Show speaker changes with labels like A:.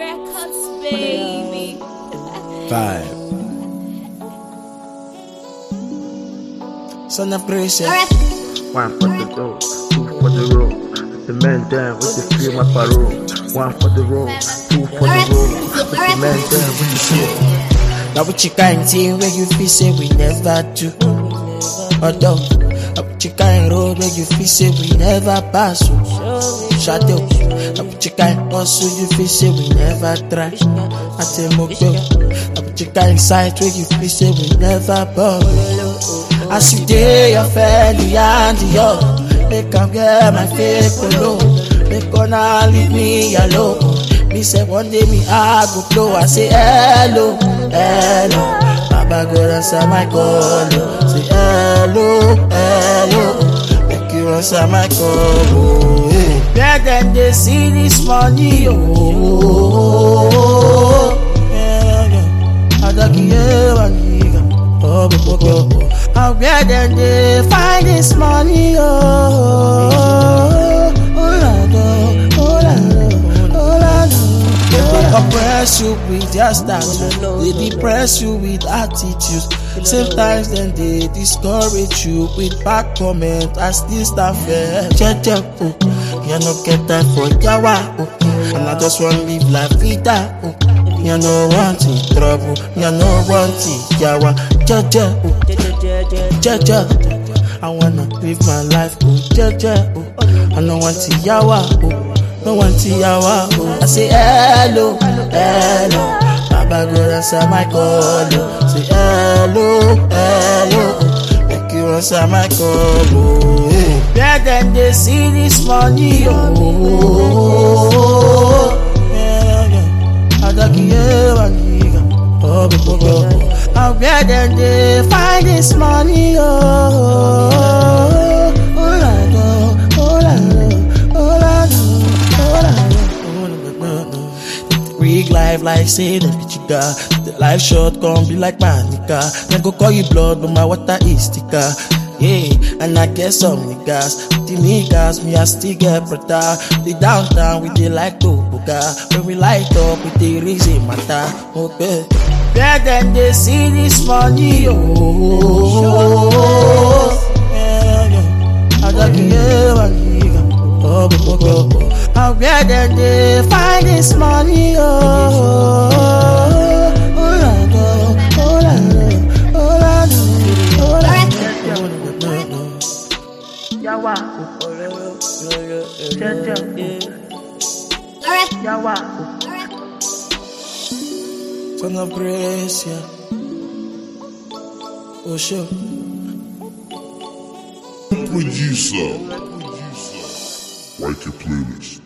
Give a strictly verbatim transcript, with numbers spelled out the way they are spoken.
A: Records, baby.
B: Vibe. Son of grace, yeah.
C: One for the dough, two for the road. The man down with the feel my parole. One for the road, two for the road. The man down with the feel.
B: Now what you can't see where you feel say we never do. Although, now what you can't road where you feel say we never pass. Shadow, now what you can't hustle you feel say we never try. I tell my girl, now what you can't sight where you feel say we never bother. As you day your family and your make am get my faith follow. Make gonna leave me alone. Me say one day me I go blow. I say hello, hello. Baba go answer my call. Say hello, hello. Make you answer my call. Oh, hey. Where then they see this money? Oh, yeah, yeah. I don't care what nigga. Oh, oh, oh, oh. How where then they find this money? Oh, oh, oh, oh, oh, oh, they oppress you with their stature, they depress you with attitudes. Sometimes then they discourage you with bad comments as this stuff fair. Check, oh, you no get time for yawa, oh, and I just want to live la vida, oh. You no want it trouble, you no want it yawa, jaja, oh. Jaja, I wanna live my life, oh, jaja, oh. I don't want to yawa, oh, no want to yawa, oh. I say hello, hello, Baba go answer my call, oh. Say hello, hello, make you answer my call, oh, hey. Where then they see this money, oh, yeah, yeah. I don't care what nigga, oh, oh, oh, oh. How where then they find this money? Oh, oh, oh, oh, oh, oh, Rig life like say that bitch you got. The life short gon' be like my nigga. Then go call you blood, but my water is sticker. Yeah, and I get some niggas. The niggas, me I still get brother. The downtown with the like to buga. When we light up with the reason matter. Okay. Where then they see this money? Oh, yeah, yeah. I don't care what nigga. Oh, oh, oh, oh. How where then they find this money? Oh, oh, oh, oh, yawa, yawa. Son of grace, yeah. Oh, sure.
D: Producer. Like your playlist.